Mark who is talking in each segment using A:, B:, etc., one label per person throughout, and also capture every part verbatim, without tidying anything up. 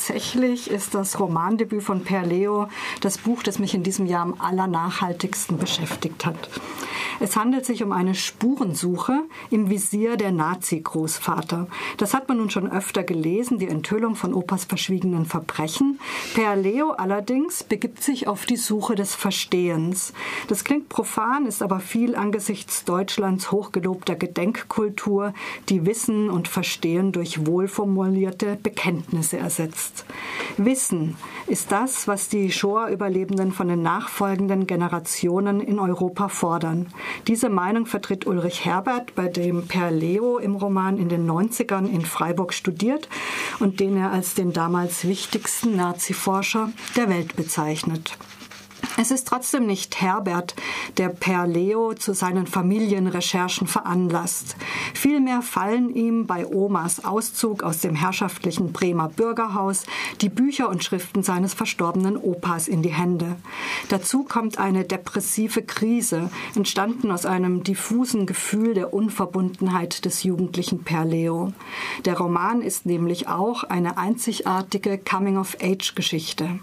A: tatsächlich ist das Romandebüt von Per Leo das Buch, das mich in diesem Jahr am allernachhaltigsten beschäftigt hat. Es handelt sich um eine Spurensuche im Visier der Nazi-Großvater. Das hat man nun schon öfter gelesen, die Enthüllung von Opas verschwiegenen Verbrechen. Per Leo allerdings begibt sich auf die Suche des Verstehens. Das klingt profan, ist aber viel angesichts Deutschlands hochgelobter Gedenkkultur, die Wissen und Verstehen durch wohlformulierte Bekenntnisse ersetzt. Wissen ist das, was die Shoah-Überlebenden von den nachfolgenden Generationen in Europa fordern. Diese Meinung vertritt Ulrich Herbert, bei dem Per Leo im Roman in den neunzigern in Freiburg studiert und den er als den damals wichtigsten Nazi-Forscher der Welt bezeichnet. Es ist trotzdem nicht Herbert, der Per Leo zu seinen Familienrecherchen veranlasst. Vielmehr fallen ihm bei Omas Auszug aus dem herrschaftlichen Bremer Bürgerhaus die Bücher und Schriften seines verstorbenen Opas in die Hände. Dazu kommt eine depressive Krise, entstanden aus einem diffusen Gefühl der Unverbundenheit des jugendlichen Per Leo. Der Roman ist nämlich auch eine einzigartige Coming-of-Age-Geschichte.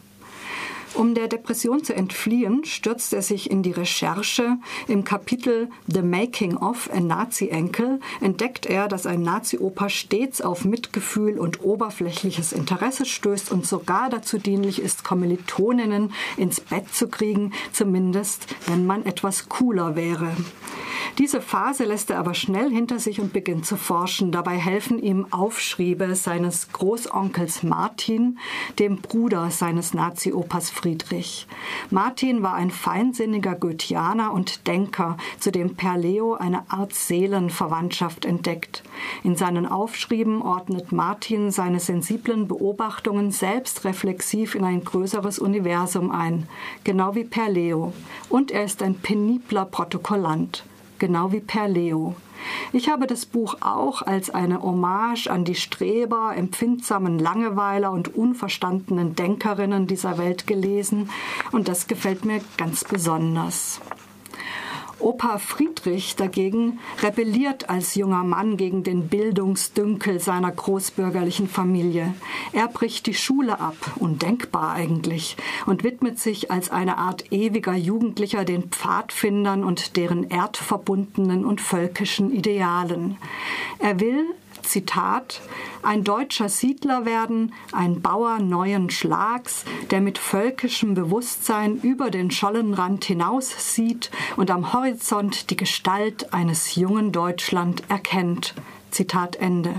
A: Um der Depression zu entfliehen, stürzt er sich in die Recherche. Im Kapitel The Making of a Nazi-Enkel entdeckt er, dass ein Nazi-Opa stets auf Mitgefühl und oberflächliches Interesse stößt und sogar dazu dienlich ist, Kommilitoninnen ins Bett zu kriegen, zumindest wenn man etwas cooler wäre. Diese Phase lässt er aber schnell hinter sich und beginnt zu forschen. Dabei helfen ihm Aufschriebe seines Großonkels Martin, dem Bruder seines Nazi-Opas Friedrich. Martin war ein feinsinniger Goetheaner und Denker, zu dem Per Leo eine Art Seelenverwandtschaft entdeckt. In seinen Aufschrieben ordnet Martin seine sensiblen Beobachtungen selbst reflexiv in ein größeres Universum ein, genau wie Per Leo. Und er ist ein penibler Protokollant. Genau wie Per Leo. Ich habe das Buch auch als eine Hommage an die Streber, empfindsamen Langeweiler und unverstandenen Denkerinnen dieser Welt gelesen und das gefällt mir ganz besonders. Opa Friedrich dagegen rebelliert als junger Mann gegen den Bildungsdünkel seiner großbürgerlichen Familie. Er bricht die Schule ab, undenkbar eigentlich, und widmet sich als eine Art ewiger Jugendlicher den Pfadfindern und deren erdverbundenen und völkischen Idealen. Er will, Zitat, ein deutscher Siedler werden, ein Bauer neuen Schlags, der mit völkischem Bewusstsein über den Schollenrand hinaus sieht und am Horizont die Gestalt eines jungen Deutschland erkennt. Zitat Ende.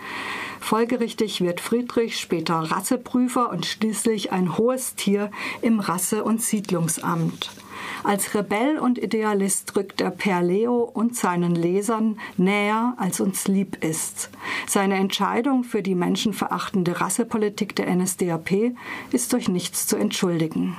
A: Folgerichtig wird Friedrich später Rasseprüfer und schließlich ein hohes Tier im Rasse- und Siedlungsamt. Als Rebell und Idealist rückt er Per Leo und seinen Lesern näher, als uns lieb ist. Seine Entscheidung für die menschenverachtende Rassepolitik der N S D A P ist durch nichts zu entschuldigen.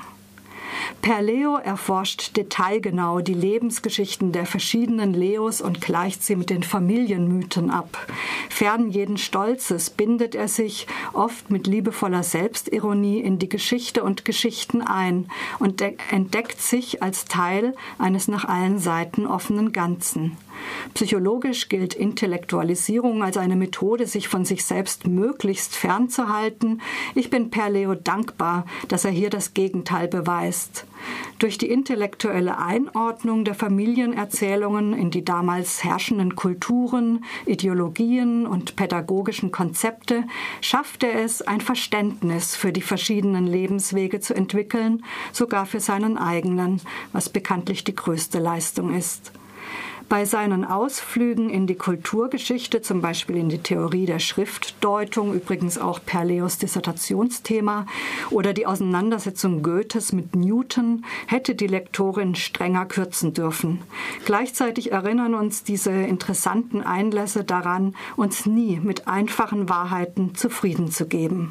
A: Per Leo erforscht detailgenau die Lebensgeschichten der verschiedenen Leos und gleicht sie mit den Familienmythen ab. Fern jeden Stolzes bindet er sich, oft mit liebevoller Selbstironie, in die Geschichte und Geschichten ein und entdeckt sich als Teil eines nach allen Seiten offenen Ganzen. Psychologisch gilt Intellektualisierung als eine Methode, sich von sich selbst möglichst fernzuhalten. Ich bin Per Leo dankbar, dass er hier das Gegenteil beweist. Durch die intellektuelle Einordnung der Familienerzählungen in die damals herrschenden Kulturen, Ideologien und pädagogischen Konzepte schafft er es, ein Verständnis für die verschiedenen Lebenswege zu entwickeln, sogar für seinen eigenen, was bekanntlich die größte Leistung ist. Bei seinen Ausflügen in die Kulturgeschichte, zum Beispiel in die Theorie der Schriftdeutung, übrigens auch Per Leos Dissertationsthema, oder die Auseinandersetzung Goethes mit Newton, hätte die Lektorin strenger kürzen dürfen. Gleichzeitig erinnern uns diese interessanten Einlässe daran, uns nie mit einfachen Wahrheiten zufrieden zu geben.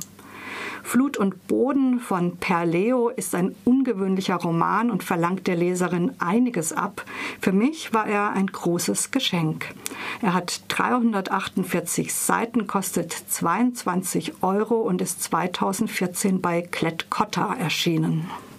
A: Flut und Boden von Per Leo ist ein ungewöhnlicher Roman und verlangt der Leserin einiges ab. Für mich war er ein großes Geschenk. Er hat dreihundertachtundvierzig Seiten, kostet zweiundzwanzig Euro und ist zweitausendvierzehn bei Klett-Cotta erschienen.